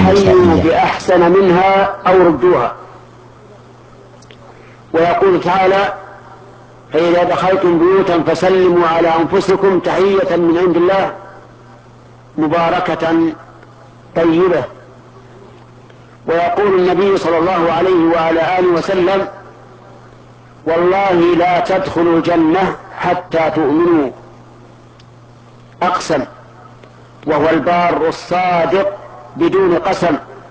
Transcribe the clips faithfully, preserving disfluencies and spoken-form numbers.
فحيوا النسائية. بأحسن منها أو ردوها. ويقول تعالى: فإذا دخلتم بيوتا فسلموا على أنفسكم تحية من عند الله مباركة طيبة. ويقول النبي صلى الله عليه وعلى آله وسلم: والله لا تدخلوا الجنة حتى تؤمنوا. أقسم، وهو البار الصادق بدون قسم،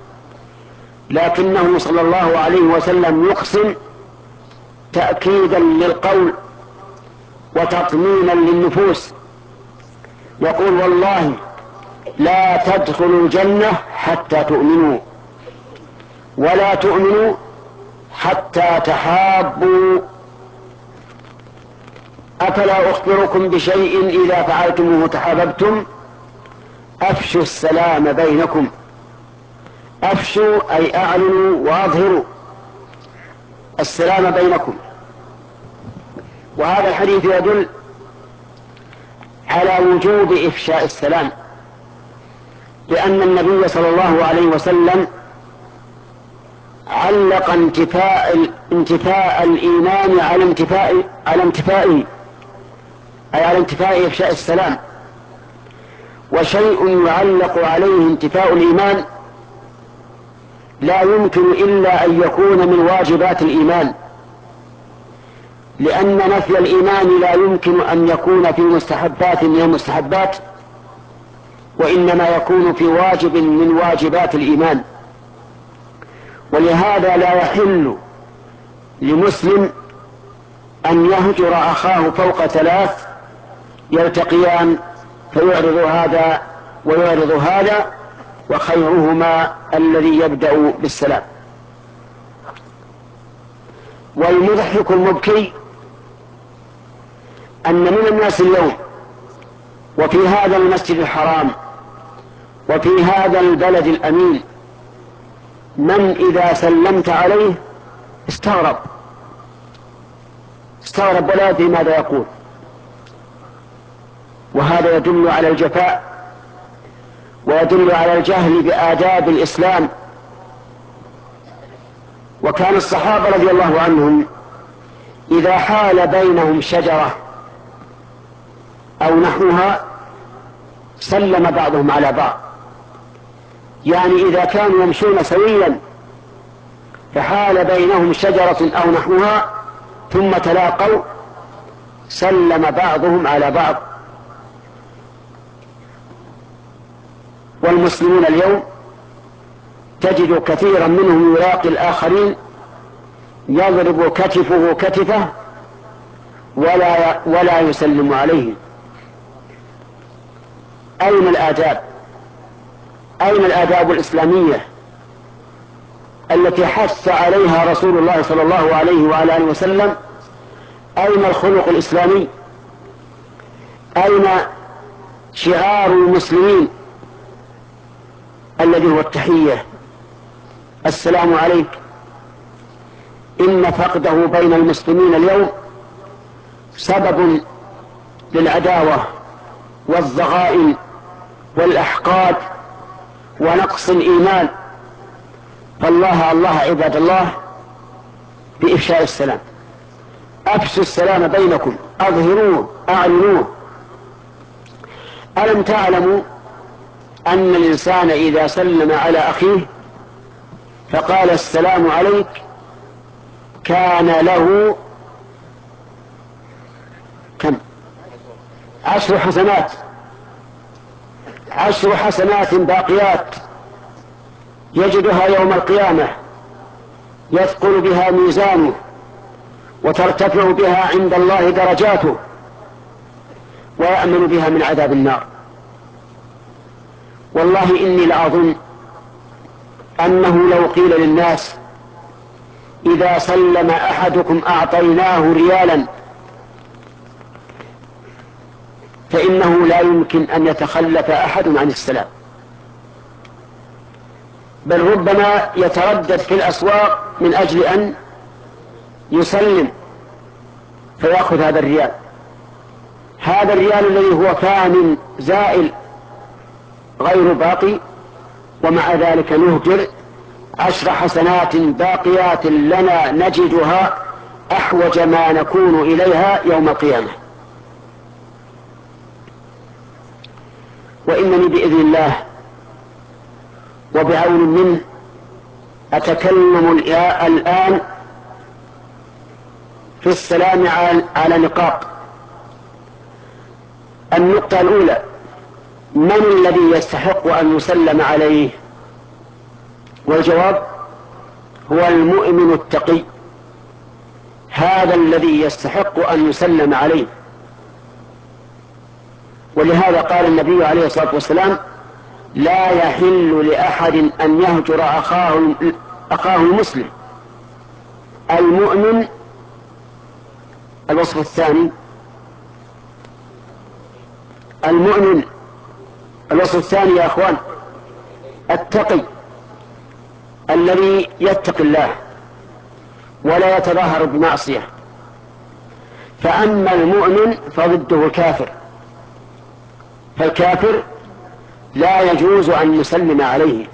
لكنه صلى الله عليه وسلم يقسم تأكيدا للقول وتطمينا للنفوس، يقول: والله لا تدخلوا الجنة حتى تؤمنوا، ولا تؤمنوا حتى تحابوا. أفلا أخبركم بشيء إذا فعلتموه تحاببتم؟ أفشوا السلام بينكم. أفشوا أي أعلنوا وأظهروا السلام بينكم. وهذا الحديث يدل على وجوب إفشاء السلام، لأن النبي صلى الله عليه وسلم علق انتفاء انتفاء الإيمان على انتفاء على انتفائه، أي على انتفاء إفشاء السلام. وشيء يعلق عليه انتفاء الإيمان لا يمكن إلا أن يكون من واجبات الإيمان، لأن نفي الإيمان لا يمكن أن يكون في مستحبات من المستحبات، وإنما يكون في واجب من واجبات الإيمان. ولهذا لا يحل لمسلم أن يهجر أخاه فوق ثلاث يلتقيان فيعرض هذا ويعرض هذا، وخيرهما الذي يبدأ بالسلام. والمضحك المبكي أن من الناس اليوم وفي هذا المسجد الحرام وفي هذا البلد الأمين من إذا سلمت عليه استغرب استغرب ولا يدري ماذا يقول، وهذا يدل على الجفاء ويدل على الجهل بآداب الإسلام. وكان الصحابة رضي الله عنهم إذا حال بينهم شجرة أو نحوها سلم بعضهم على بعض، يعني إذا كانوا يمشون سويا فحال بينهم شجرة أو نحوها ثم تلاقوا سلم بعضهم على بعض. والمسلمون اليوم تجد كثيرا منهم يلاقي الآخرين يضرب كتفه كتفه ولا ولا يسلم عليه. أين الآداب؟ أين الآداب الإسلامية التي حث عليها رسول الله صلى الله عليه وعلى آله وسلم؟ أين الخلق الإسلامي؟ أين شعار المسلمين الذي هو التحية، السلام عليك؟ إن فقده بين المسلمين اليوم سبب للعداوة والضغائن والأحقاد ونقص الإيمان. فالله الله عباد الله بإفشاء السلام. أفشوا السلام بينكم، أظهروه، أعلنوه. ألم تعلموا أن الإنسان إذا سلم على أخيه فقال السلام عليك كان له كم؟ عشر حسنات، عشر حسنات باقيات يجدها يوم القيامة يثقل بها ميزانه وترتفع بها عند الله درجاته ويأمن بها من عذاب النار. والله إني لأظن أنه لو قيل للناس إذا سلم أحدكم أعطيناه ريالا فإنه لا يمكن أن يتخلف أحد عن السلام، بل ربما يتردد في الأسواق من أجل أن يسلم فيأخذ هذا الريال. هذا الريال الذي هو فان زائل غير باقي ومع ذلك نهجر عشر حسنات باقيات لنا نجدها أحوج ما نكون إليها يوم القيامة. وإنني بإذن الله وبعون منه أتكلم الآن في السلام على نقاط. النقطة الأولى: من الذي يستحق أن يسلم عليه؟ والجواب هو المؤمن التقي، هذا الذي يستحق أن يسلم عليه. ولهذا قال النبي عليه الصلاة والسلام: لا يحل لأحد أن يهجر أخاه أخاه المسلم. المؤمن الوصف الثاني، المؤمن الوصف الثاني يا أخوان التقي، الذي يتقي الله ولا يتظاهر بمعصية. فأما المؤمن فضده الكافر، فالكافر لا يجوز أن يسلم عليه،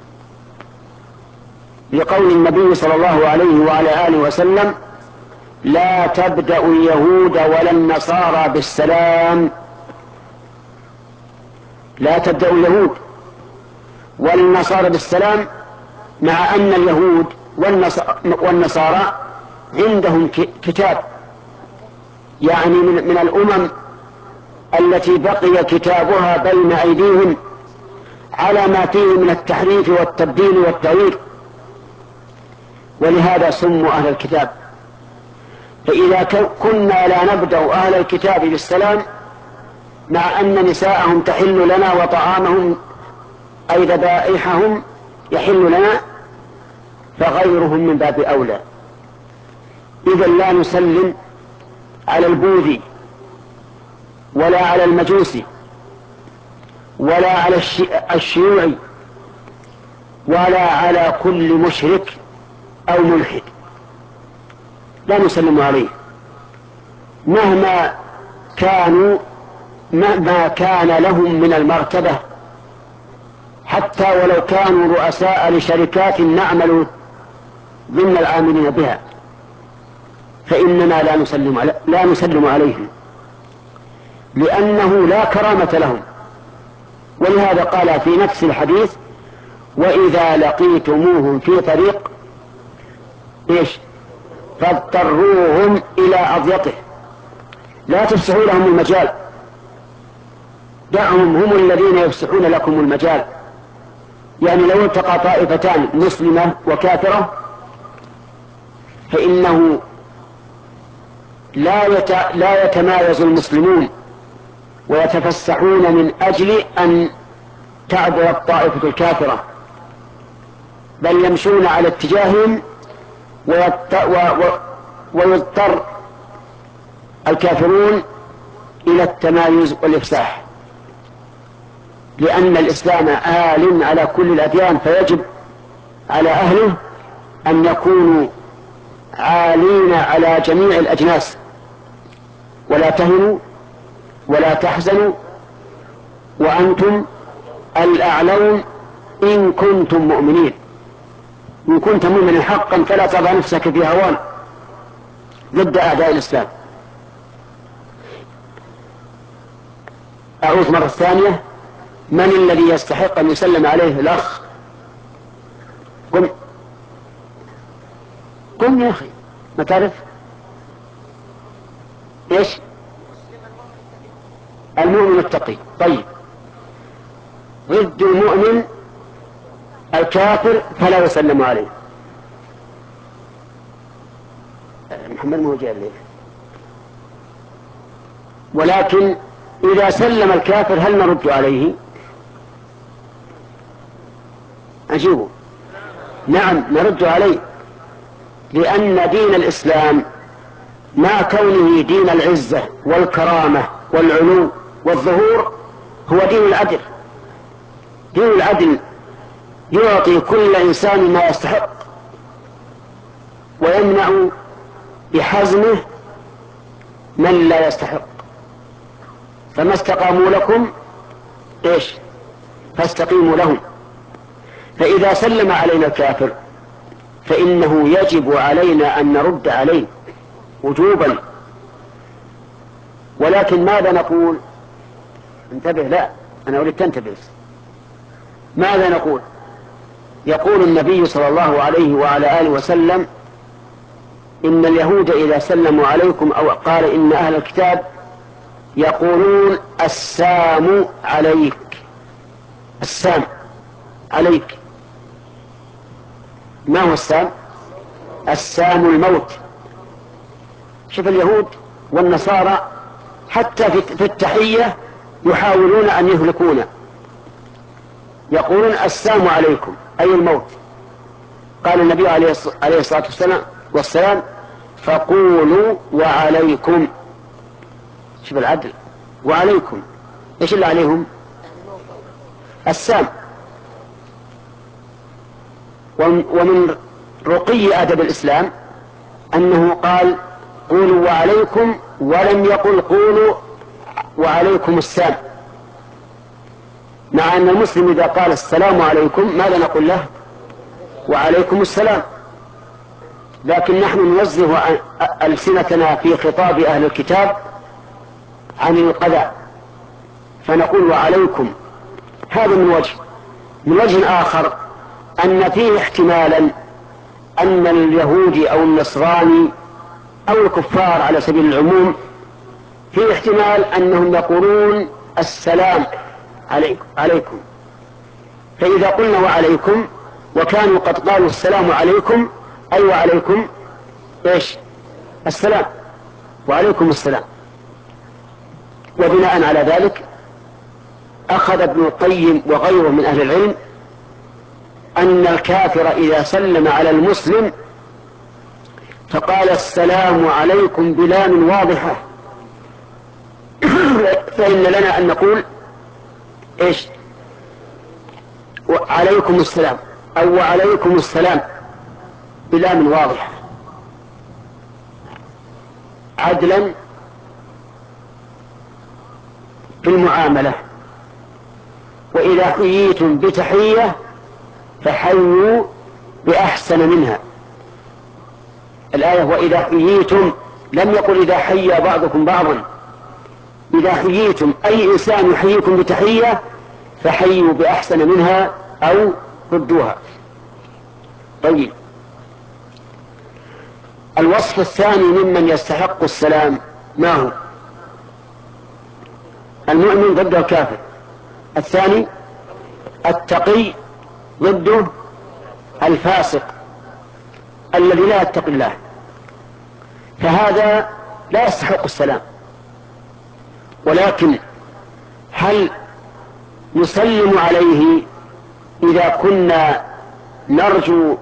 لقول النبي صلى الله عليه وعلى آله وسلم: لا تبدأ اليهود ولا النصارى بالسلام. لا تبدأ اليهود والنصارى بالسلام، مع أن اليهود والنصارى عندهم كتاب، يعني من, من الأمم التي بقي كتابها بين أيديهم على ما فيه من التحريف والتبديل والتغيير، ولهذا سموا أهل الكتاب. فإذا كنا لا نبدأ أهل الكتاب بالسلام، مع أن نساءهم تحل لنا وطعامهم أي ذبائحهم يحل لنا، فغيرهم من باب أولى. إذا لا نسلم على البوذي ولا على المجوسي ولا على الشيوعي ولا على كل مشرك أو ملحد، لا نسلم عليه مهما كانوا مهما كان لهم من المرتبة، حتى ولو كانوا رؤساء لشركات نعمل ضمن العاملين بها، فإننا لا نسلم علي لا نسلم عليهم، لأنه لا كرامة لهم. ولهذا قال في نفس الحديث: وإذا لقيتموهم في طريق إيش فاضطروهم إلى أضيقه، لا تفسحوا لهم المجال، دعهم هم الذين يفسحون لكم المجال. يعني لو التقى طائفتان مسلمة وكافرة فإنه لا يت... لا يتمايز المسلمون ويتفسحون من أجل أن تعبر الطائفة الكافرة، بل يمشون على اتجاههم ويت... و... و... ويضطر الكافرون إلى التمايز والإفساح، لأن الإسلام آل على كل الأديان، فيجب على أهله أن يكونوا عالين على جميع الأجناس. ولا تهنوا ولا تحزنوا وأنتم الأعلون إن كنتم مؤمنين. إن كنت مؤمنا حقا فلا تضع نفسك في هوان ضد أعداء الإسلام. أعود مرة ثانية: من الذي يستحق أن يسلم عليه الأخ؟ قم قم يا أخي، ما تعرف إيش؟ المؤمن التقي. طيب، ضد المؤمن الكافر فلا يسلم عليه. محمد مو جاء الليل. ولكن إذا سلم الكافر هل نرد عليه؟ أجيبه: نعم نرد عليه، لأن دين الإسلام مع كونه دين العزة والكرامة والعلو والظهور هو دين العدل. دين العدل يعطي كل إنسان ما يستحق ويمنع بحزمه من لا يستحق. فما استقاموا لكم إيش فاستقيموا لهم. فإذا سلم علينا الكافر فإنه يجب علينا أن نرد عليه وجوبا. ولكن ماذا نقول؟ انتبه، لا أنا أريد تنتبه. ماذا نقول؟ يقول النبي صلى الله عليه وعلى آله وسلم: إن اليهود إذا سلموا عليكم، أو قال إن أهل الكتاب يقولون السام عليك، السام عليك. ما هو السام؟ السام الموت. شوف اليهود والنصارى حتى في التحية يحاولون أن يهلكونا، يقولون السام عليكم أي الموت. قال النبي عليه الصلاة والسلام: فقولوا وعليكم. شوف العدل، وعليكم. ايش اللي عليهم؟ السام. ومن رقي أدب الإسلام أنه قال قولوا وعليكم، ولم يقل قولوا وعليكم السام. مع أن المسلم إذا قال السلام عليكم ماذا نقول له؟ وعليكم السلام. لكن نحن نوزه ألسنتنا في خطاب أهل الكتاب عن القذى فنقول وعليكم. هذا من وجه. من وجه آخر أن فيه احتمالا أن اليهودي أو النصراني أو الكفار على سبيل العموم فيه احتمال أنهم يقولون السلام عليكم. فإذا قلنا وعليكم وكانوا قد قالوا السلام عليكم أي وعليكم إيش؟ السلام، وعليكم السلام. وبناء على ذلك أخذ ابن القيم وغيره من أهل العلم أن الكافر إذا سلم على المسلم فقال السلام عليكم بلام واضحة فإن لنا أن نقول إيش؟ وعليكم السلام أو وعليكم السلام بلام واضحة عدلا في المعاملة. وإذا حييتم بتحية فحيوا بأحسن منها. الآية وإذا حييتم، لم يقل إذا حيى بعضكم بعضا. إذا حييتم أي إنسان يحييكم بتحية فحيوا بأحسن منها أو ردوها. طيب، الوصف الثاني ممن يستحق السلام ما هو؟ المؤمن ضد الكافر. الثاني التقي ضده الفاسق الذي لا يتقي الله، فهذا لا يستحق السلام. ولكن هل نسلم عليه إذا كنا نرجو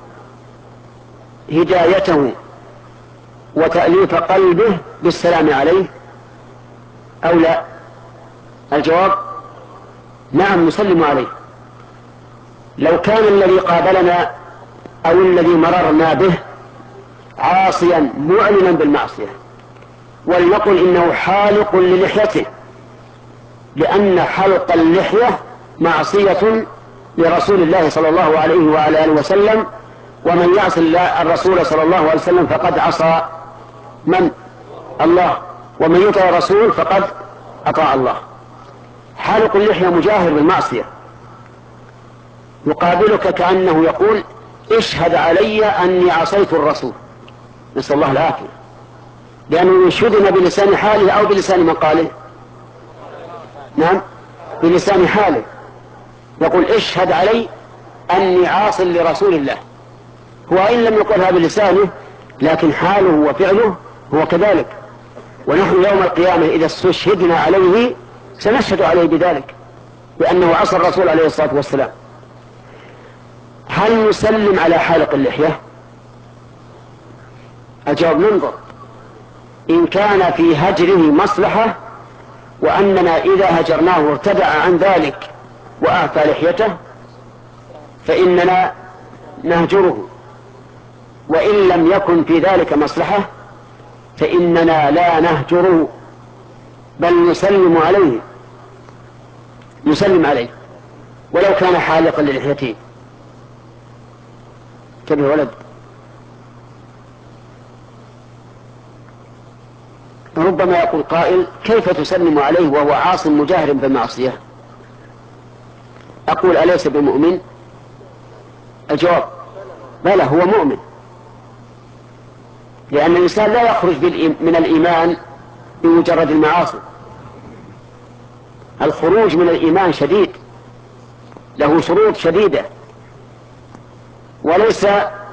هدايته وتأليف قلبه بالسلام عليه أو لا؟ الجواب نعم، نسلم عليه. لو كان الذي قابلنا أو الذي مررنا به عاصيا معلنا بالمعصية، ولنقل إنه حالق للحيته، لأن حلق اللحية معصية لرسول الله صلى الله عليه وعلى آله وسلم، ومن يعص الرسول صلى الله عليه وسلم فقد عصى من؟ الله. ومن يطع الرسول فقد أطاع الله. حالق اللحية مجاهر بالمعصية، يقابلك كأنه يقول اشهد علي أني عصيت الرسول، نسأل الله العافية، لأنه يشهدنا بلسان حاله أو بلسان مقاله. نعم، بلسان حاله يقول اشهد علي أني عاص لرسول الله، هو إن لم يقلها بلسانه لكن حاله وفعله هو كذلك. ونحن يوم القيامة إذا استشهدنا عليه سنشهد عليه بذلك، لأنه عصى الرسول عليه الصلاة والسلام. هل نسلم على حالق اللحية؟ الجواب ننظر. إن كان في هجره مصلحة وأننا إذا هجرناه ارتدع عن ذلك وأعفى لحيته فإننا نهجره، وإن لم يكن في ذلك مصلحة فإننا لا نهجره بل نسلم عليه نسلم عليه ولو كان حالقا للحيته. انتبه ولد. ربما يقول قائل كيف تسلم عليه وهو عاص مجاهر بالمعصية؟ أقول أليس بمؤمن؟ الجواب بلى هو مؤمن، لأن الإنسان لا يخرج من الإيمان بمجرد المعاصي. الخروج من الإيمان شديد، له شروط شديدة، وليس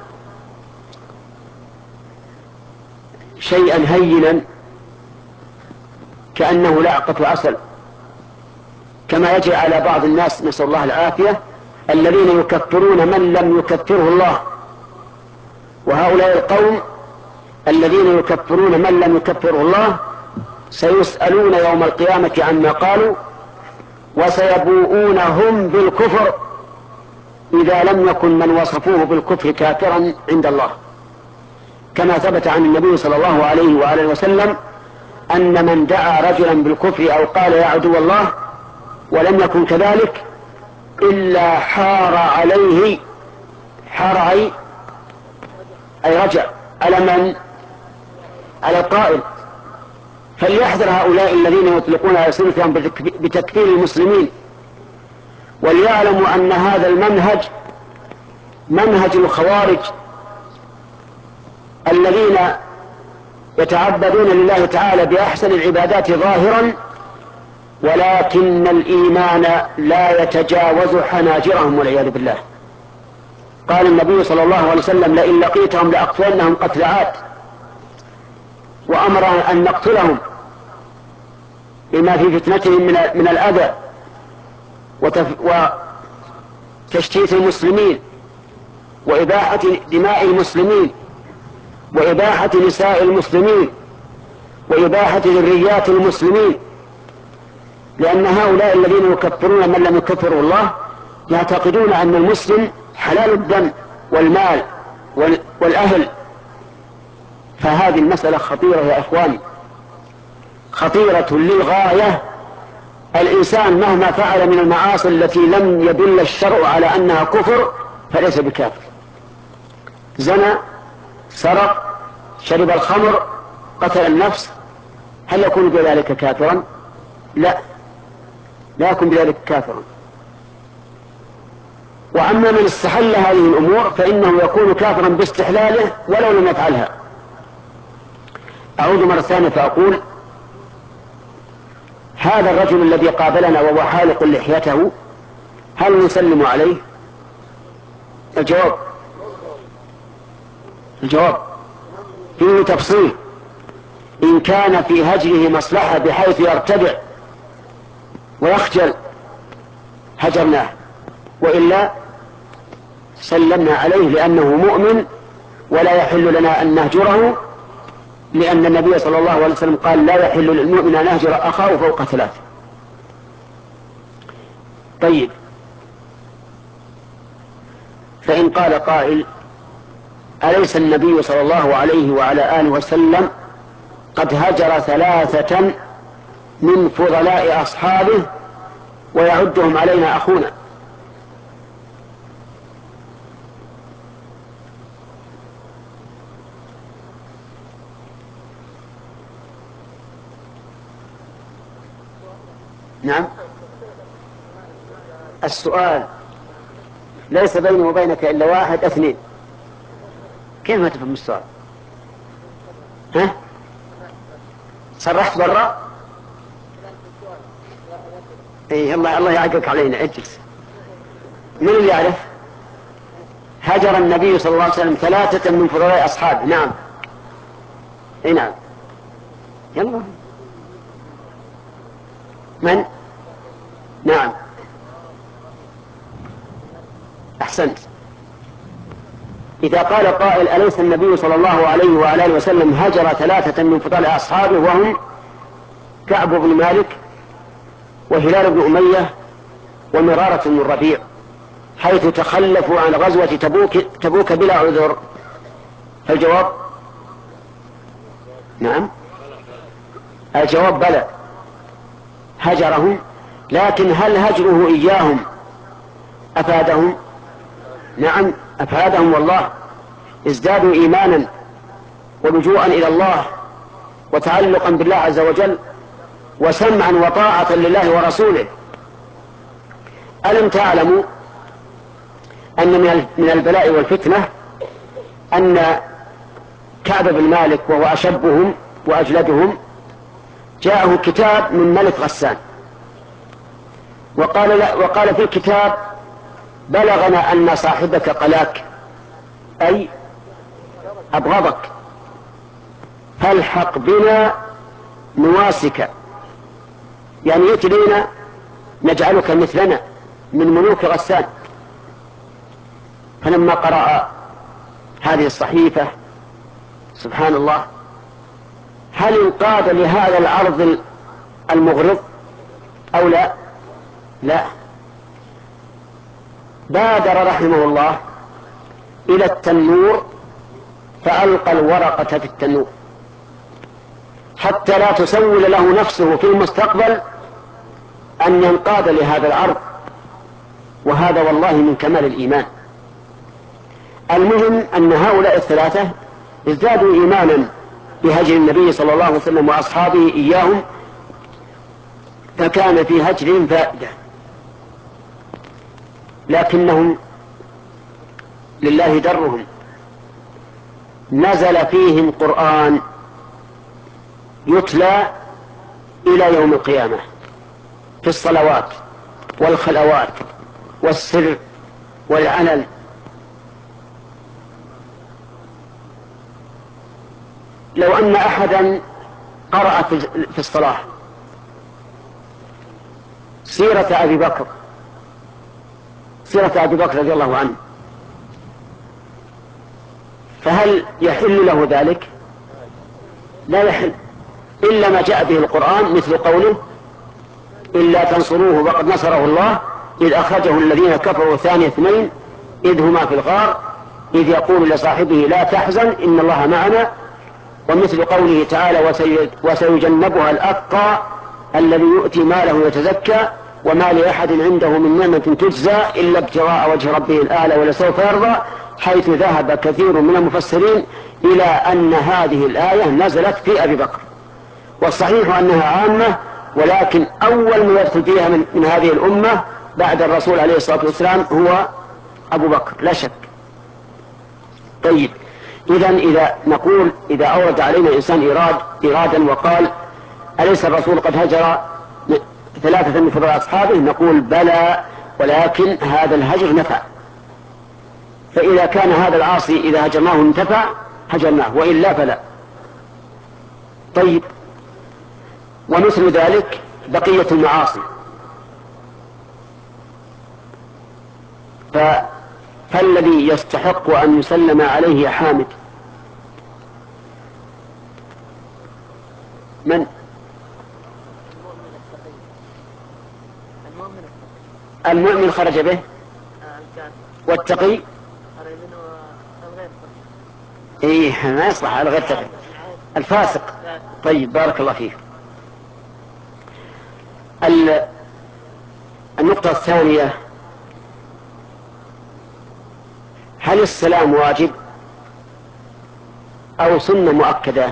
شيئا هينا كأنه لعقة عسل كما يجري على بعض الناس، نسأل الله العافية، الذين يكفرون من لم يكفره الله. وهؤلاء القوم الذين يكفرون من لم يكفره الله سيسألون يوم القيامة عما قالوا، وسيبوؤون هم بالكفر إذا لم يكن من وصفوه بالكفر كافرا عند الله، كما ثبت عن النبي صلى الله عليه وآله وسلم أن من دعا رجلا بالكفر أو قال يا عدو الله ولم يكن كذلك إلا حار عليه، حار أي أي رجع على من؟ على القائل. فليحذر هؤلاء الذين يطلقون ألسنتهم بتكفير المسلمين، وليعلموا أن هذا المنهج منهج الخوارج الذين يتعبدون لله تعالى بأحسن العبادات ظاهرا، ولكن الإيمان لا يتجاوز حناجرهم والعياذ بالله. قال النبي صلى الله عليه وسلم لئن لقيتهم لأقتلنهم قتل عاد، وأمر أن نقتلهم بما في فتنتهم من من الأذى وتشتيت المسلمين وإباحة دماء المسلمين وإباحة نساء المسلمين وإباحة ذريات المسلمين، لأن هؤلاء الذين يكفرون من لم يكفروا الله يعتقدون أن المسلم حلال الدم والمال والأهل. فهذه المسألة خطيرة يا إخواني، خطيرة للغاية. الإنسان مهما فعل من المعاصي التي لم يدل الشرع على أنها كفر فليس بكافر. زنى، سرق، شرب الخمر، قتل النفس، هل يكون بذلك كافرا؟ لا، لا يكون بذلك كافرا. وأما من استحل هذه الأمور فإنه يكون كافرا باستحلاله ولو لم يفعلها. أعود مرة ثانية فأقول هذا الرجل الذي قابلنا وهو حالق لحيته هل نسلم عليه؟ الجواب الجواب فيه تفصيل. إن كان في هجره مصلحة بحيث يرتدع ويخجل هجرناه، وإلا سلمنا عليه لأنه مؤمن ولا يحل لنا أن نهجره، لأن النبي صلى الله عليه وسلم قال لا يحل للمؤمن أن يهجر أخاه فوق ثلاث. طيب، فإن قال قائل أليس النبي صلى الله عليه وعلى آله وسلم قد هجر ثلاثة من فضلاء أصحابه ويعدهم علينا أخونا؟ نعم، السؤال ليس بيني وبينك إلا واحد اثنين. كيف ما تفهم السؤال؟ ها؟ صرحت برا؟ اي الله الله يعقك علينا. اجلس. من اللي يعرف؟ هجر النبي صلى الله عليه وسلم ثلاثة من فضلاء أصحابه. نعم، اي نعم. يلا. من؟ نعم، أحسنت. إذا قال قائل أليس النبي صلى الله عليه وعلى آله وسلم هجر ثلاثة من فضلاء أصحابه وهم كعب بن مالك وهلال بن أمية ومرارة بن الربيع، حيث تخلفوا عن غزوة تبوك, تبوك بلا عذر؟ الجواب نعم، الجواب بلى، هجرهم. لكن هل هجره إياهم أفادهم؟ نعم أفادهم والله، ازدادوا إيمانا ولجوءا إلى الله وتعلقا بالله عز وجل وسمعا وطاعة لله ورسوله. ألم تعلموا أن من البلاء والفتنة أن كعب بن مالك وهو أشبهم وأجلدهم جاءه كتاب من ملك غسان وقال, لا وقال في الكتاب: بلغنا أن صاحبك قلاك، أي أبغضك، فالحق بنا نواسك، يعني يأتي لنا نجعلك مثلنا من ملوك غسان. فلما قرأ هذه الصحيفة سبحان الله، هل انقاد لهذا العرض المغرض أو لا؟ لا، بادر رحمه الله إلى التنور فألقى الورقة في التنور حتى لا تسول له نفسه في المستقبل أن ينقاد لهذا العرض، وهذا والله من كمال الإيمان. المهم أن هؤلاء الثلاثة ازدادوا إيمانا بهجر النبي صلى الله عليه وسلم وأصحابه إياهم، فكان في هجرهم فائدة، لكنهم لله درهم نزل فيهم قرآن يتلى إلى يوم القيامة في الصلوات والخلوات والسر والعلن. لو أن أحدا قرأ في الصلاة سيرة أبي بكر سيرة أبي بكر رضي الله عنه، فهل يحل له ذلك؟ لا يحل، إلا ما جاء به القرآن، مثل قوله: إلا تنصروه فقد نصره الله إذ أخرجه الذين كفروا ثاني اثنين إذ هما في الغار إذ يقول لصاحبه لا تحزن إن الله معنا، ومثل قوله تعالى: وسيجنبها الأتقى الذي يؤتي ماله يتزكى وما لأحد عنده من نعمة تجزى إلا ابتغاء وجه ربه الأعلى ولسوف يرضى، حيث ذهب كثير من المفسرين إلى أن هذه الآية نزلت في أبي بكر، والصحيح أنها عامة، ولكن أول من يدخل فيها من, من هذه الأمة بعد الرسول عليه الصلاة والسلام هو أبو بكر لا شك. طيب، إذن إذا نقول إذا أورد علينا إنسان إيراد إيرادا وقال: أليس الرسول قد هجر ثلاثة من فضلاء أصحابه؟ نقول: بلى، ولكن هذا الهجر نفع، فإذا كان هذا العاصي إذا هجرناه انتفع هجرناه، وإلا فلا. طيب، ومثل ذلك بقية المعاصي، فالذي يستحق أن يسلم عليه يا حامد من؟ المؤمن خرج به، والتقي إيه ما يصلح على غير تقي، الفاسق. طيب، بارك الله فيك. النقطة الثانية: هل السلام واجب أو سنة مؤكدة؟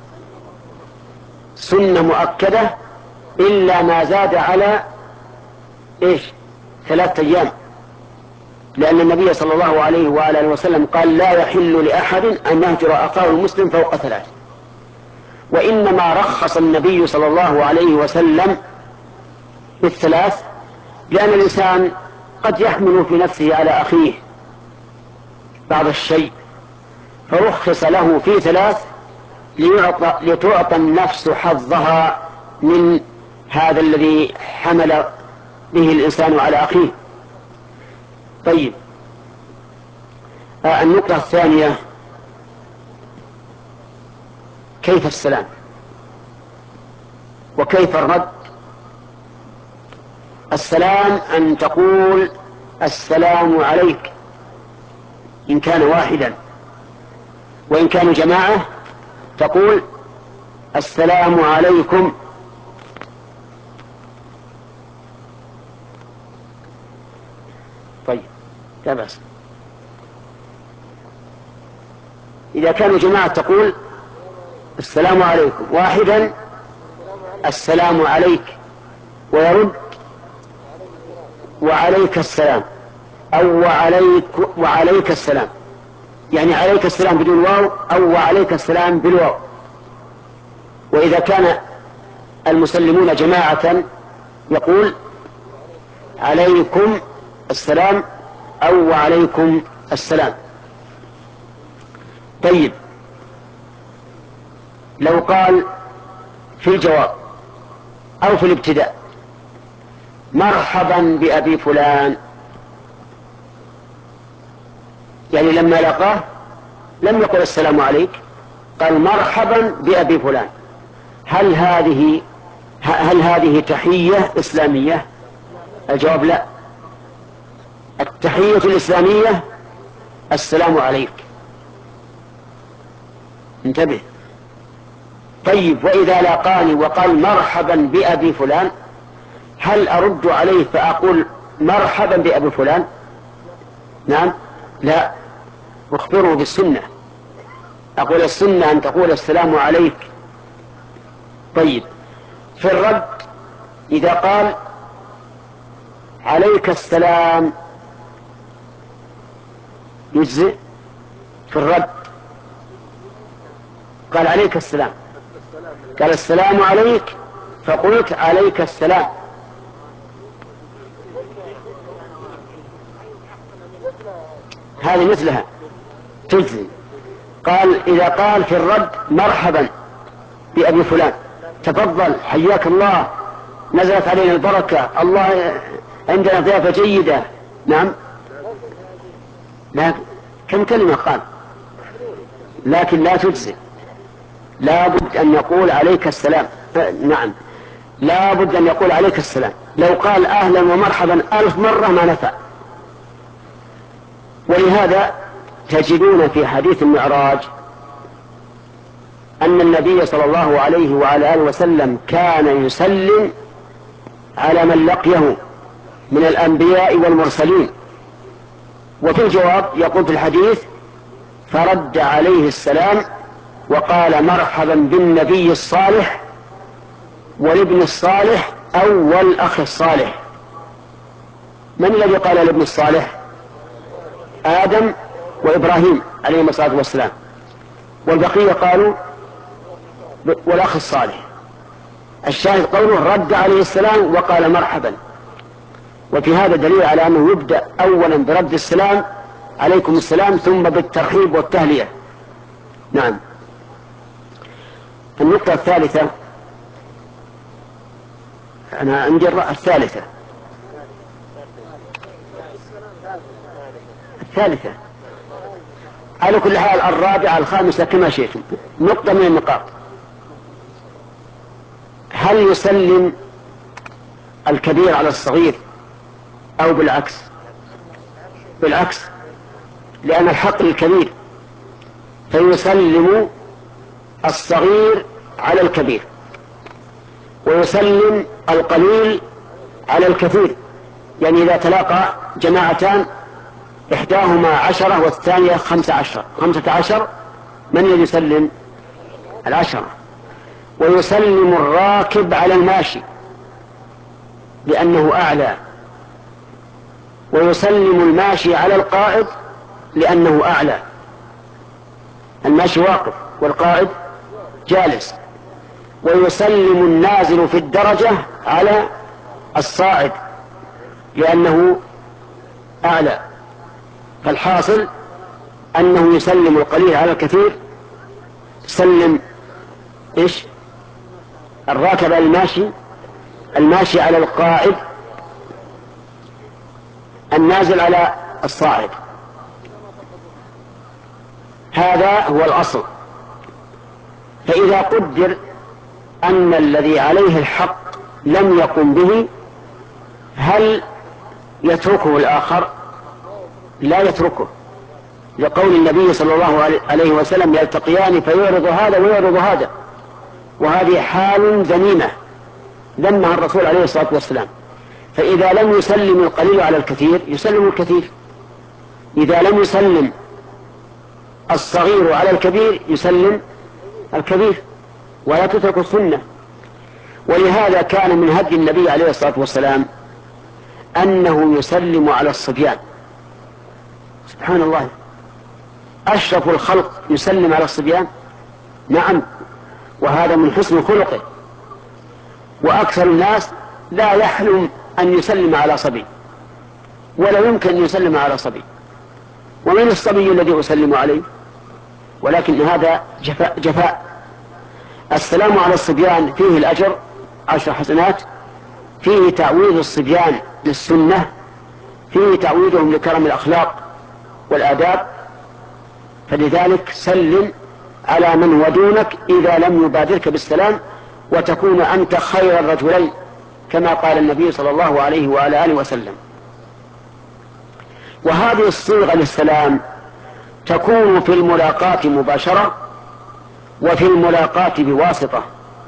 سنة مؤكدة إلا ما زاد على إيش؟ ثلاثة أيام، لأن النبي صلى الله عليه وآله وسلم قال: لا يحل لأحد أن يهجر أخاه المسلم فوق ثلاث. وإنما رخص النبي صلى الله عليه وسلم بالثلاث لأن الإنسان قد يحمل في نفسه على أخيه بعض الشيء، فرخص له في ثلاث ليعطى لتعطى النفس حظها من هذا الذي حمل به الإنسان على أخيه. طيب، آه النقطة الثانية: كيف السلام وكيف الرد؟ السلام أن تقول: السلام عليك إن كان واحدا، وإن كانوا جماعة تقول: السلام عليكم. طيب، لا بأس. إذا كانوا جماعة تقول السلام عليكم، واحدا السلام عليك، ويرد وعليك السلام، أو وعليك, وعليك السلام، يعني عليك السلام بدون واو، أو وعليك السلام بالواو. وإذا كان المسلمون جماعة يقول عليكم السلام أو وعليكم السلام. طيب، لو قال في الجواب أو في الابتداء مرحبا بأبي فلان، يعني لما لقاه لم يقل السلام عليك، قال مرحبا بأبي فلان، هل هذه هل هذه تحية إسلامية؟ الجواب لا. التحية الإسلامية السلام عليك. انتبه. طيب، وإذا لاقاني وقال مرحبا بأبي فلان، هل أرد عليه فأقول مرحبا بأبي فلان؟ نعم، لا، اخبره بالسنة، أقول السنة أن تقول السلام عليك. طيب، في الرد إذا قال عليك السلام يجزئ؟ في الرد قال عليك السلام، قال السلام عليك، فقلت عليك السلام، هذه مثلها تجزي. قال إذا قال في الرد مرحبا بأبي فلان، تفضل حياك الله، نزلت علينا البركة، الله عندنا ضيافة جيدة، نعم، لكن كم كلمة قال، لكن لا تجزي، لا بد أن يقول عليك السلام. نعم، لا بد أن يقول عليك السلام. لو قال أهلا ومرحبا ألف مرة ما نفع. ولهذا تجدون في حديث المعراج أن النبي صلى الله عليه وعلى آله وسلم كان يسلم على من لقيه من الأنبياء والمرسلين، وفي الجواب يقول في الحديث فرد عليه السلام وقال مرحبا بالنبي الصالح والابن الصالح أو والأخ الصالح. من الذي قال الابن الصالح؟ آدم وإبراهيم عليهما الصلاة والسلام، والبقية قالوا والأخ الصالح. الشاهد قوله رد عليه السلام وقال مرحبا. وفي هذا دليل على أنه يبدأ أولا برد السلام عليكم السلام، ثم بالترحيب والتهلية. نعم. النقطة الثالثة، أنا عندي الثالثة الثالثة على كل حال الرابعة الخامسة كما شئتم. نقطة من النقاط، هل يسلم الكبير على الصغير أو بالعكس؟ بالعكس، لأن الحق للكبير، فيسلم الصغير على الكبير، ويسلم القليل على الكثير. يعني إذا تلاقى جماعتان إحداهما عشرة والثانية خمسة عشر خمسة عشر، من الذي يسلم؟ العشرة. ويسلم الراكب على الماشي لأنه أعلى، ويسلم الماشي على القائد لأنه أعلى. الماشي واقف والقائد جالس. ويسلم النازل في الدرجة على الصاعد لأنه أعلى. فالحاصل أنه يسلم القليل على الكثير. يسلم إيش؟ الراكب على الماشي، الماشي على القائد، النازل على الصاعد. هذا هو الأصل. فإذا قدر أن الذي عليه الحق لم يقم به، هل يتركه الآخر؟ لا يتركه، لقول النبي صلى الله عليه وسلم يلتقيان فيعرض هذا ويعرض هذا، وهذه حال ذميمة ذمها الرسول عليه الصلاة والسلام. فإذا لم يسلم القليل على الكثير يسلم الكثير، إذا لم يسلم الصغير على الكبير يسلم الكبير، ولا تترك السنة. ولهذا كان من هدي النبي عليه الصلاة والسلام أنه يسلم على الصبيان. سبحان الله، أشرف الخلق يسلم على الصبيان؟ نعم، وهذا من حسن خلقه. وأكثر الناس لا يحلم أن يسلم على صبي، ولا يمكن أن يسلم على صبي. ومن الصبي الذي أسلم عليه؟ ولكن هذا جفاء, جفاء. السلام على الصبيان فيه الأجر عشر حسنات، فيه تعويض الصبيان للسنة، فيه تعويضهم لكرم الأخلاق والآداب. فلذلك سلم على من ودونك إذا لم يبادرك بالسلام، وتكون أنت خير الرجلين كما قال النبي صلى الله عليه وعلى آله وسلم. وهذه الصيغة للسلام تكون في الملاقاة مباشرة، وفي الملاقاة بواسطة.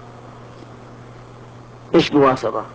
إيش بواسطة؟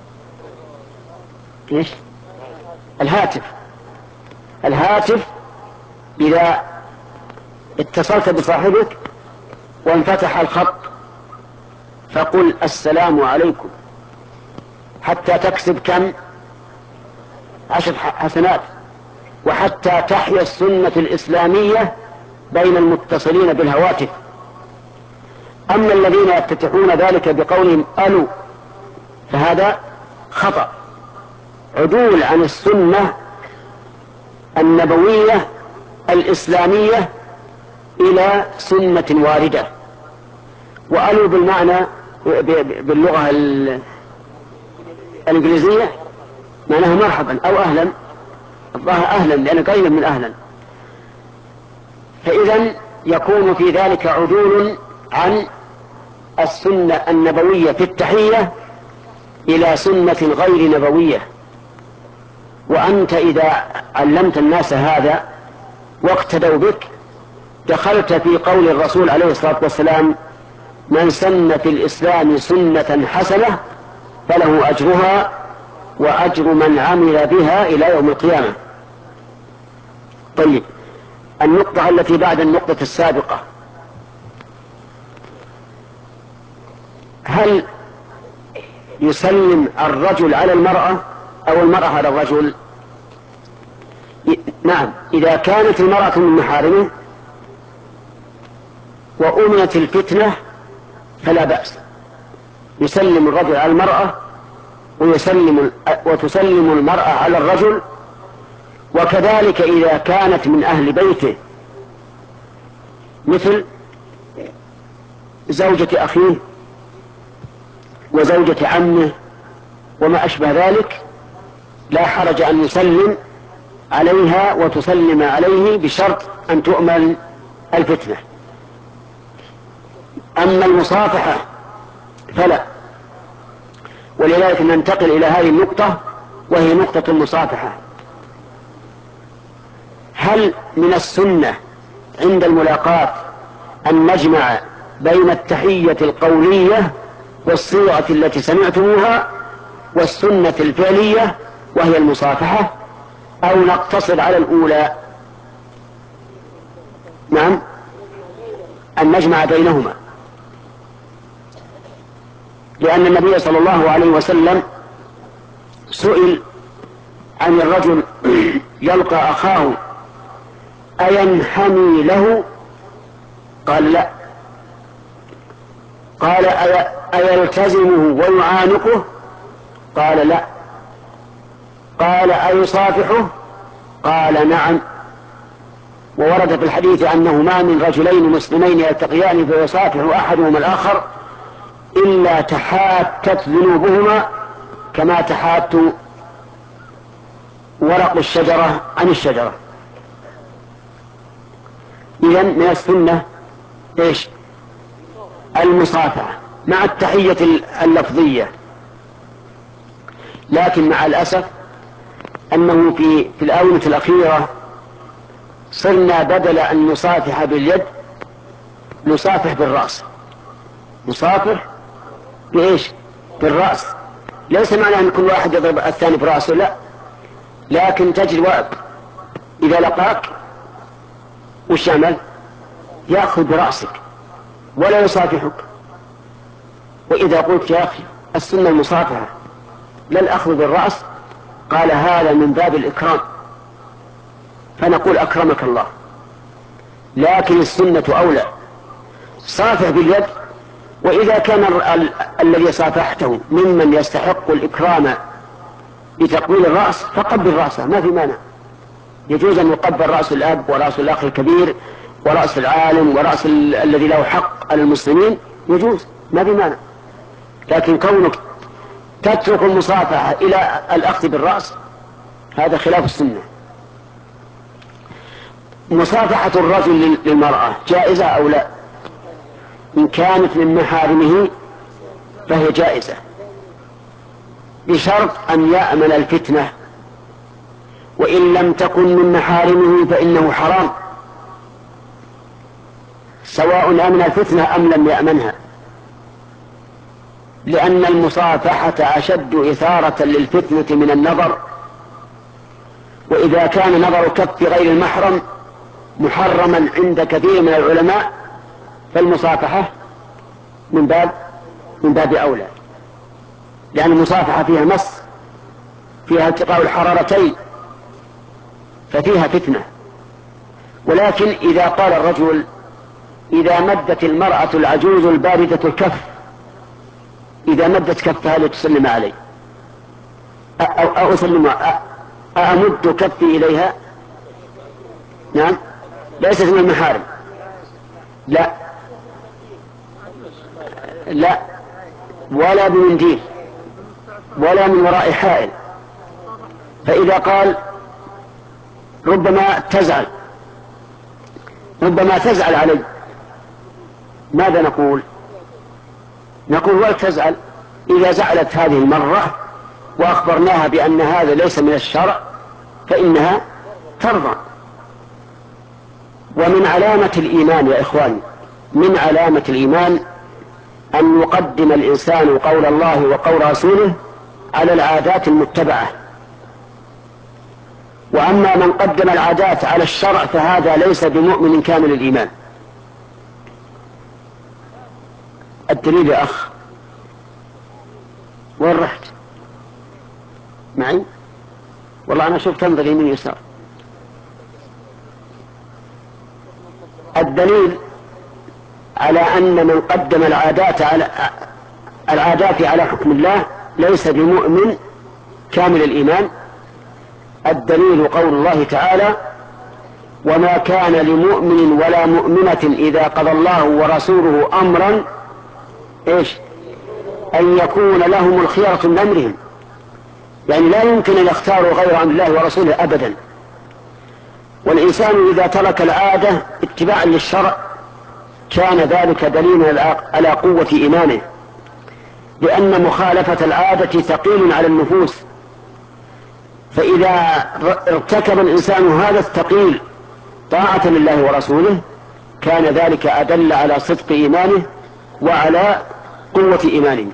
إيش؟ الهاتف. الهاتف إذا اتصلت بصاحبك وانفتح الخط فقل السلام عليكم، حتى تكسب كم؟ عشر حسنات، وحتى تحيا السنة الإسلامية بين المتصلين بالهواتف. أما الذين يفتتحون ذلك بقولهم ألو فهذا خطأ، عدول عن السنة النبوية الإسلامية إلى سنة واردة. وألو بالمعنى باللغة الإنجليزية معناه مرحبا أو أهلا، الظاهر أهلا لأنه قريب من أهلا. فإذا يكون في ذلك عدول عن السنة النبوية في التحية إلى سنة غير نبوية. وأنت إذا علمت الناس هذا واقتدوا بك دخلت في قول الرسول عليه الصلاة والسلام: من سن في الإسلام سنة حسنة فله أجرها وأجر من عمل بها إلى يوم القيامة. طيب، النقطة التي بعد النقطة السابقة: هل يسلم الرجل على المرأة أو المرأة على الرجل؟ نعم، إذا كانت المرأة من محارمه وأمنت الفتنة فلا بأس، يسلم الرجل على المرأة ويسلم وتسلم المرأة على الرجل. وكذلك إذا كانت من أهل بيته مثل زوجة أخيه وزوجة عمه وما أشبه ذلك لا حرج أن يسلم عليها وتسلم عليه بشرط أن تؤمن الفتنة. أما المصافحة فلا. ولذلك ننتقل إلى هذه النقطة وهي نقطة المصافحة. هل من السنة عند الملاقاة أن نجمع بين التحية القولية والصيغة التي سمعتموها والسنة الفعلية وهي المصافحة، أو نقتصر على الأولى؟ نعم، أن نجمع بينهما، لأن النبي صلى الله عليه وسلم سئل عن الرجل يلقى أخاه أينحني له؟ قال لا. قال أيلتزمه ويعانقه؟ قال لا. قال أيصافحه؟ قال نعم. وورد في الحديث أنه ما من رجلين مسلمين يلتقيان فيصافح أحدهما الآخر إلا تحاتت ذنوبهما كما تحات ورق الشجرة عن الشجرة. إذن من السنة إيش؟ المصافحة مع التحية اللفظية. لكن مع الأسف أنه في, في الآونة الأخيرة صرنا بدل أن نصافح باليد نصافح بالرأس. نصافح بإيش؟ بالرأس. ليس معنى أن كل واحد يضرب الثاني برأسه، لا، لكن تجري وقت إذا لقاك وش يعمل؟ يأخذ برأسك ولا يصافحك. وإذا قلت يا أخي السنة المصافحة لا الأخذ بالرأس، قال هذا من باب الإكرام، فنقول أكرمك الله، لكن السنة أولى، صافح باليد. وإذا كان ال- ال- الذي صافحته ممن يستحق الإكرام بتقبيل الرأس فقبل رأسه، ما في مانع. يجوز أن يقبل رأس الأب ورأس الأخ الكبير ورأس العالم ورأس ال- الذي له حق على المسلمين، يجوز، ما في مانع. لكن كونك تترك المصافحة إلى الأخذ بالرأس هذا خلاف السنة. مصافحة الرجل للمرأة جائزة أو لا؟ إن كانت من محارمه فهي جائزة، بشرط أن يأمن الفتنة، وإن لم تكن من محارمه فإنه حرام، سواء أمن الفتنة أم لم يأمنها، لأن المصافحة أشد إثارة للفتنة من النظر. وإذا كان نظر كف غير المحرم محرما عند كثير من العلماء فالمصافحة من باب من باب أولى، لأن المصافحة فيها مس، فيها التقاء الحرارتين، ففيها فتنة. ولكن إذا قال الرجل إذا مدت المرأة العجوز الباردة الكف، إذا مدت كفها لتسلم علي أو, أو أسلم أمد كفي إليها، نعم، ليست من المحارم، لا لا، ولا بمنديل ولا من وراء حائل. فإذا قال ربما تزعل ربما تزعل علي، ماذا نقول؟ نقول ولا تزعل، إذا زعلت هذه المرة وأخبرناها بأن هذا ليس من الشرع فإنها ترضى. ومن علامة الإيمان يا إخواني، من علامة الإيمان أن يقدم الإنسان قول الله وقول رسوله على العادات المتبعة. وأما من قدم العادات على الشرع فهذا ليس بمؤمن كامل الإيمان. الدليل يا أخ، وين رحت معي؟ والله أنا شوف تنظر يمين يسار. الدليل على أن من قدم العادات على العادات على حكم الله ليس بمؤمن كامل الإيمان. الدليل قول الله تعالى وما كان لمؤمن ولا مؤمنة إذا قضى الله ورسوله أمرا إيش أن يكون لهم الخيرة من أمرهم، يعني لا يمكن أن يختاروا غير عن الله ورسوله أبدا. والإنسان إذا ترك العادة اتباعا للشرع كان ذلك دليلا على قوة إيمانه، لأن مخالفة العادة ثقيل على النفوس. فإذا ارتكب الإنسان هذا الثقيل طاعة لله ورسوله كان ذلك أدل على صدق إيمانه وعلى قوة إيمانه.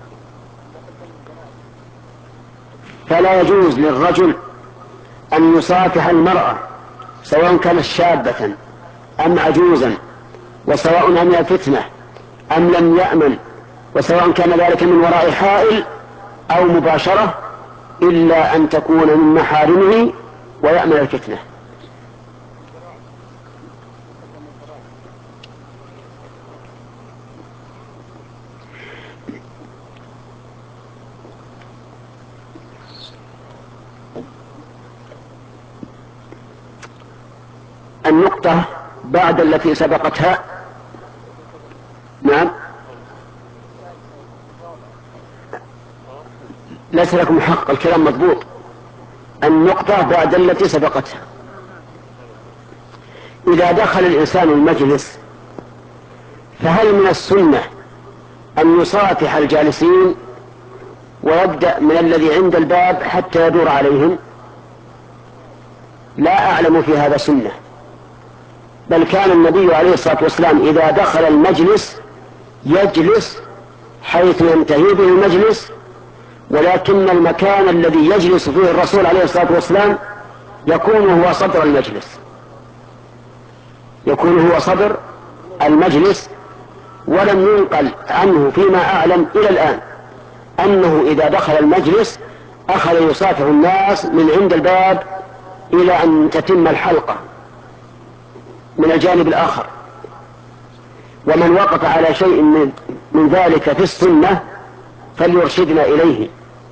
فلا يجوز للرجل أن يصافح المرأة سواء كانت شابة أم عجوزا، وسواء أمن الفتنة أم لم يأمن، وسواء كان ذلك من وراء حائل أو مباشرة، إلا أن تكون من محارمه ويأمن الفتنة. النقطة بعد التي سبقتها، نعم، ليس لكم حق، الكلام مضبوط. النقطة بعد التي سبقتها، إذا دخل الإنسان المجلس فهل من السنة أن يصافح الجالسين ويبدأ من الذي عند الباب حتى يدور عليهم؟ لا أعلم في هذا سنة، بل كان النبي عليه الصلاة والسلام إذا دخل المجلس يجلس حيث ينتهي به المجلس، ولكن المكان الذي يجلس فيه الرسول عليه الصلاة والسلام يكون هو صدر المجلس، يكون هو صدر المجلس، ولم ينقل عنه فيما أعلم إلى الآن أنه إذا دخل المجلس أخذ يصافح الناس من عند الباب إلى أن تتم الحلقة من الجانب الآخر. ومن وقف على شيء من, من ذلك في السنة فليرشدنا إليه.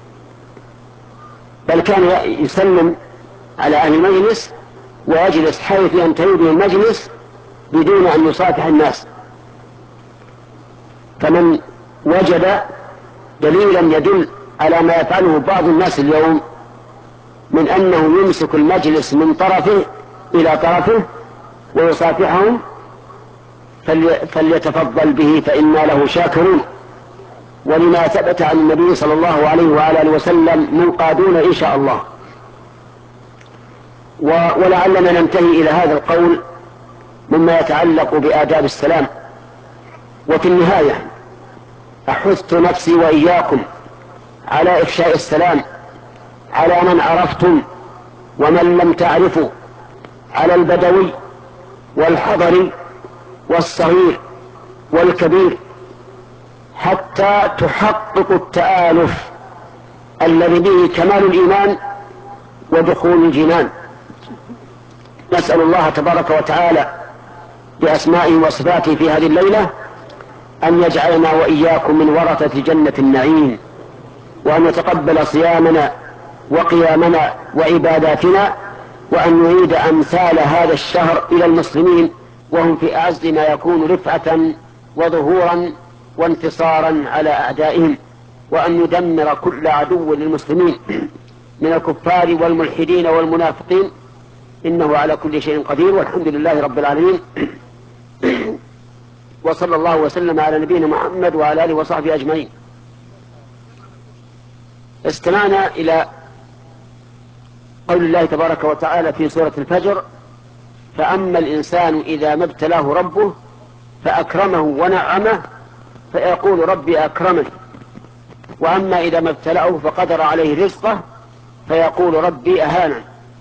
بل كان يسلم على أهل المجلس ويجلس حيث ينتهي به المجلس بدون أن يصافح الناس. فمن وجد دليلا يدل على ما يفعله بعض الناس اليوم من أنه يمسك المجلس من طرفه إلى طرفه ويصافحهم فليتفضل به فإنا له شاكرون، ولما ثبت عن النبي صلى الله عليه وآله وسلم منقادون إن شاء الله. ولعلنا ننتهي إلى هذا القول مما يتعلق بآداب السلام. وفي النهاية أحث نفسي وإياكم على إفشاء السلام على من عرفتم ومن لم تعرفوا، على البدوي والحضري والصغير والكبير، حتى تحققوا التآلف الذي به كمال الإيمان ودخول الجنان. نسأل الله تبارك وتعالى بأسمائه وصفاته في هذه الليلة أن يجعلنا وإياكم من ورثة جنة النعيم، وأن يتقبل صيامنا وقيامنا وعباداتنا، وأن يعيد أمثال هذا الشهر إلى المسلمين وهم في أعز ما يكون رفعة وظهورا وانتصارا على أعدائهم، وأن يدمر كل عدو للمسلمين من الكفار والملحدين والمنافقين، إنه على كل شيء قدير، والحمد لله رب العالمين. وصلى الله وسلم على نبينا محمد وعلى آله وصحبه أجمعين. استمعنا إلى قول الله تبارك وتعالى في سورة الفجر: فأما الإنسان إذا ما ابتلاه ربه فأكرمه ونعمه فيقول ربي أكرمن، وأما إذا ما ابتلاه فقدر عليه رزقه فيقول ربي أهانن.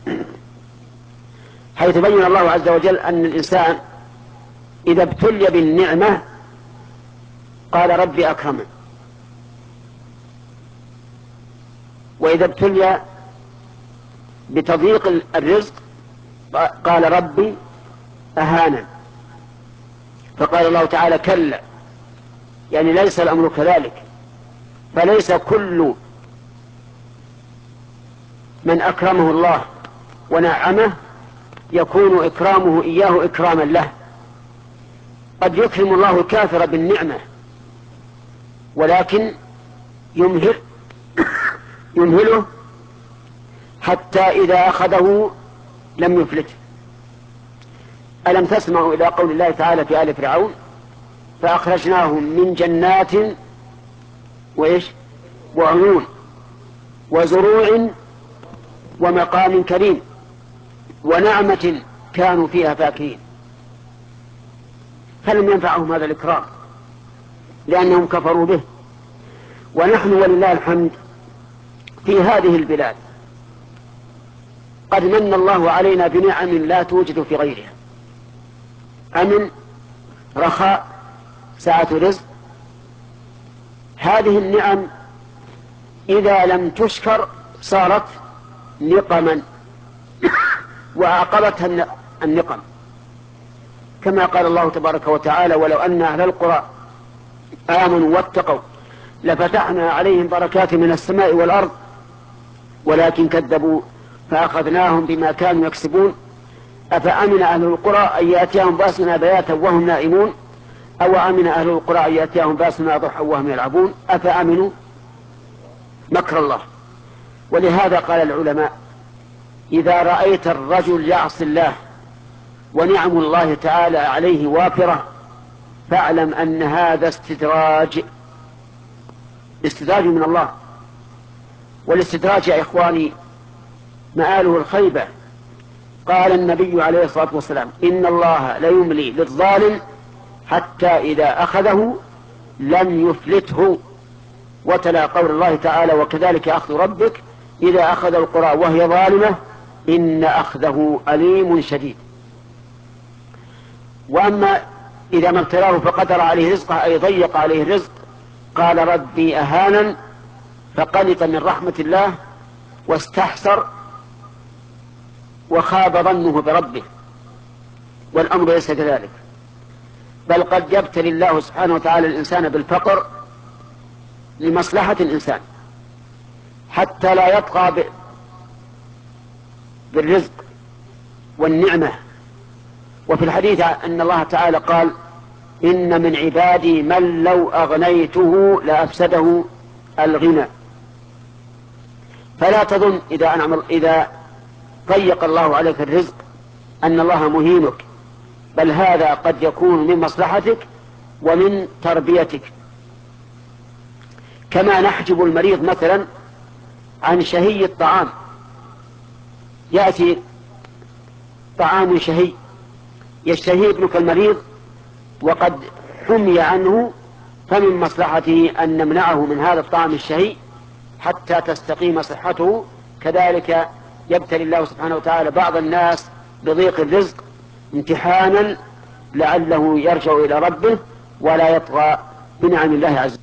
حيث بين الله عز وجل أن الإنسان إذا ابتلي بالنعمة قال ربي أكرمن، وإذا ابتلي بتضييق الرزق قال ربي أهانن. فقال الله تعالى كلا، يعني ليس الأمر كذلك، فليس كل من أكرمه الله ونعمه يكون إكرامه إياه إكراما له. قد يكرم الله الكافر بالنعمة ولكن يمهل يمهله حتى إذا أخذه لم يفلته. ألم تسمعوا إلى قول الله تعالى في آل فرعون: فأخرجناهم من جنات وإيش وعيون وزروع ومقام كريم ونعمة كانوا فيها فاكهين. فلم ينفعهم هذا الإكرام لأنهم كفروا به. ونحن ولله الحمد في هذه البلاد قد من الله علينا بنعم لا توجد في غيرها: أمن، رخاء، سعة رزق. هذه النعم إذا لم تشكر صارت نقما وعاقبتها النقم، كما قال الله تبارك وتعالى: ولو أن أهل القرى آمنوا واتقوا لفتحنا عليهم بركات من السماء والأرض ولكن كذبوا فأخذناهم بما كانوا يكسبون. أفأمن أهل القرى أن يأتيهم بأسنا بياتا وهم نائمون أو أمن أهل القرى أن يأتيهم بأسنا ضحى وهم يلعبون أفأمنوا مكر الله. ولهذا قال العلماء: إذا رأيت الرجل يعصي الله ونعم الله تعالى عليه وافرة فاعلم أن هذا استدراج استدراج من الله. والاستدراج يا إخواني مآله الخيبة. قال النبي عليه الصلاة والسلام: إن الله ليملي للظالم حتى إذا أخذه لم يفلته. وتلا قول الله تعالى: وكذلك أخذ ربك إذا أخذ القرى وهي ظالمة إن أخذه أليم شديد. وأما إذا ما ابتلاه فقدر عليه رزقه أي ضيق عليه الرزق قال ربي أهانا، فقنط من رحمة الله واستحسر وخاب ظنه بربه. والأمر ليس كذلك، بل قد يبتلي الله سبحانه وتعالى الإنسان بالفقر لمصلحة الإنسان حتى لا يطغى بالرزق والنعمة. وفي الحديث أن الله تعالى قال إن من عبادي من لو أغنيته لأفسده الغنى. فلا تظن إذا أنعم إذا ضيق الله عليك الرزق أن الله مهينك، بل هذا قد يكون من مصلحتك ومن تربيتك. كما نحجب المريض مثلا عن شهي الطعام، يأتي طعام شهي يشتهي ابنك المريض وقد حمي عنه، فمن مصلحته أن نمنعه من هذا الطعام الشهي حتى تستقيم صحته. كذلك يبتلي الله سبحانه وتعالى بعض الناس بضيق الرزق امتحانا لعله يرجع إلى ربه ولا يطغى بنعم الله عز وجل.